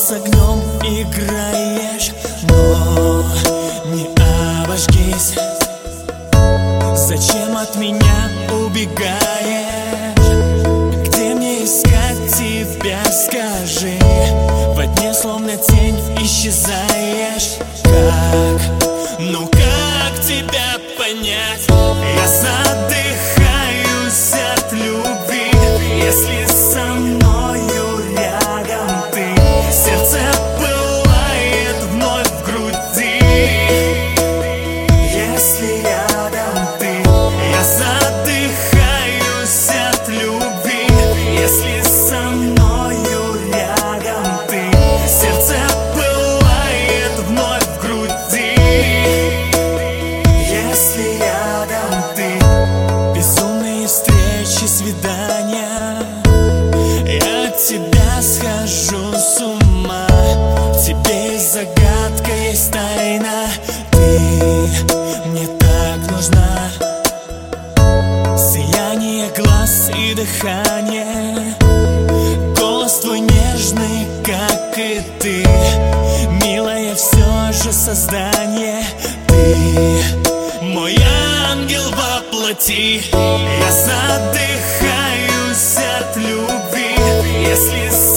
с огнем играешь, но не обожгись. Зачем от меня убегаешь? Где мне искать тебя, скажи? Во дне словно тень исчезаешь. Как? Ну как тебя понять? Я задыхаюсь от любви, если со мною рядом ты. Сердце пылает вновь в груди, если рядом ты. Я задыхаюсь от любви, если со мною рядом ты. Сердце пылает вновь в груди, если рядом ты. Безумные встречи, свидания, я от тебя схожу с ума. В тебе есть загадка, есть тайна. Ты мне так нужна. Сияние глаз и дыхание, голос твой нежный, как и ты. Милое все же создание, ты мой ангел во плоти. Я задыхаюсь от любви, если